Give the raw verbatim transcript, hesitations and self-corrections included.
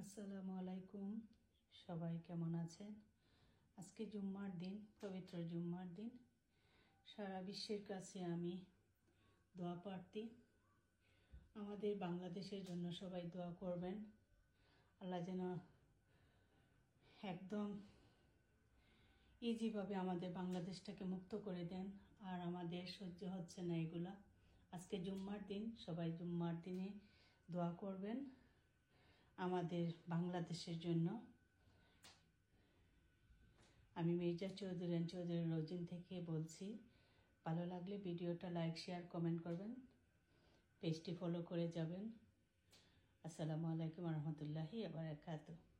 আসসালামু আলাইকুম, সবাই কেমন আছেন? আজকে জুম্মার দিন, পবিত্র জুম্মার দিন। সারা বিশ্বের কাছে আমি দোয়া প্রার্থী। আমাদের বাংলাদেশের জন্য সবাই দোয়া করবেন। আল্লাহ যেন একদম ইজিভাবে আমাদের বাংলাদেশটাকে মুক্ত করে দেন। আর আমাদের সহ্য হচ্ছে না এগুলা। আজকে জুম্মার দিন, সবাই জুম্মার দিনে দোয়া করবেন আমাদের বাংলাদেশের জন্য। আমি মির্জা চৌধুরী চৌধুরী রোজিন থেকে বলছি। ভালো লাগলে ভিডিওটা লাইক শেয়ার কমেন্ট করবেন, পেজটি ফলো করে যাবেন। আসসালামু আলাইকুম রহমতুল্লাহি ওয়া বারাকাতুহু।